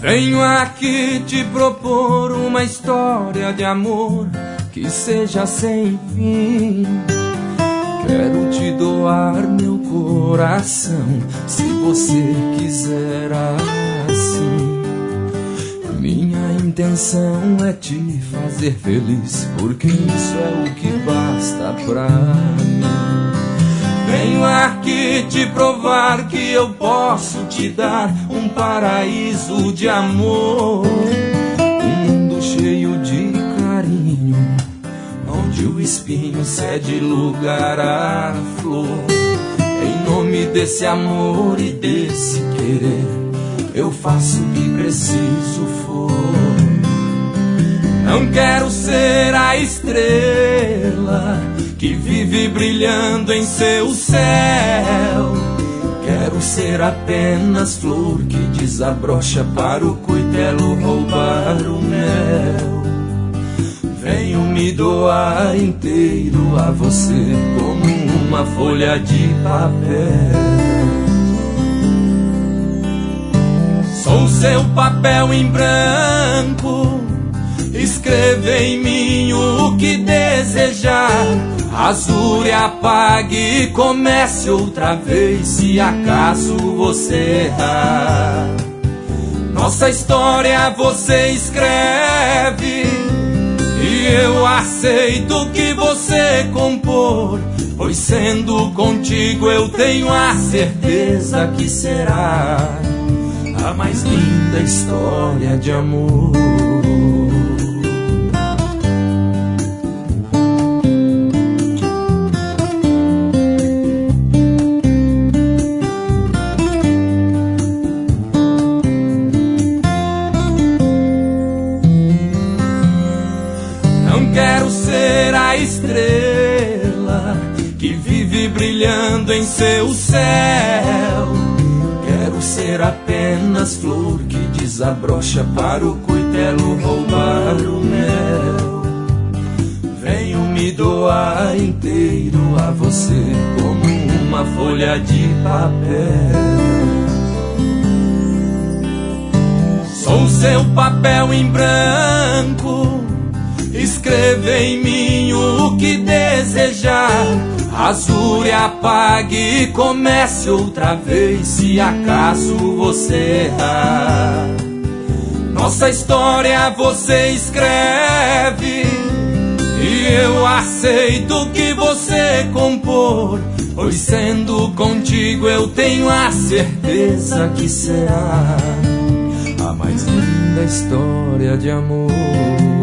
Venho aqui te propor uma história de amor que seja sem fim. Quero te doar meu coração, se você quiser assim. Minha intenção é te fazer feliz, porque isso é o que basta pra mim. Venho aqui te provar que eu posso te dar um paraíso de amor, um mundo cheio de carinho, onde o espinho cede lugar à flor. Em nome desse amor e desse querer, eu faço o que preciso for. Não quero ser a estrela que vive brilhando em seu céu. Quero ser apenas flor que desabrocha para o cuitelo roubar o mel. Venho me doar inteiro a você, como uma folha de papel. Sou seu papel em branco, escreva em mim o que desejar. Rasure, apague e comece outra vez, se acaso você errar. Nossa história você escreve e eu aceito o que você compor, pois sendo contigo eu tenho a certeza que será a mais linda história de amor. Estrela que vive brilhando em seu céu. Quero ser apenas flor que desabrocha para o cuitelo roubar o mel. Venho me doar inteiro a você, como uma folha de papel. Sou seu papel em branco, escreva em mim o que desejar. Rasure, apague e comece outra vez, se acaso você errar. Nossa história você escreve e eu aceito o que você compor, pois sendo contigo eu tenho a certeza que será a mais linda história de amor.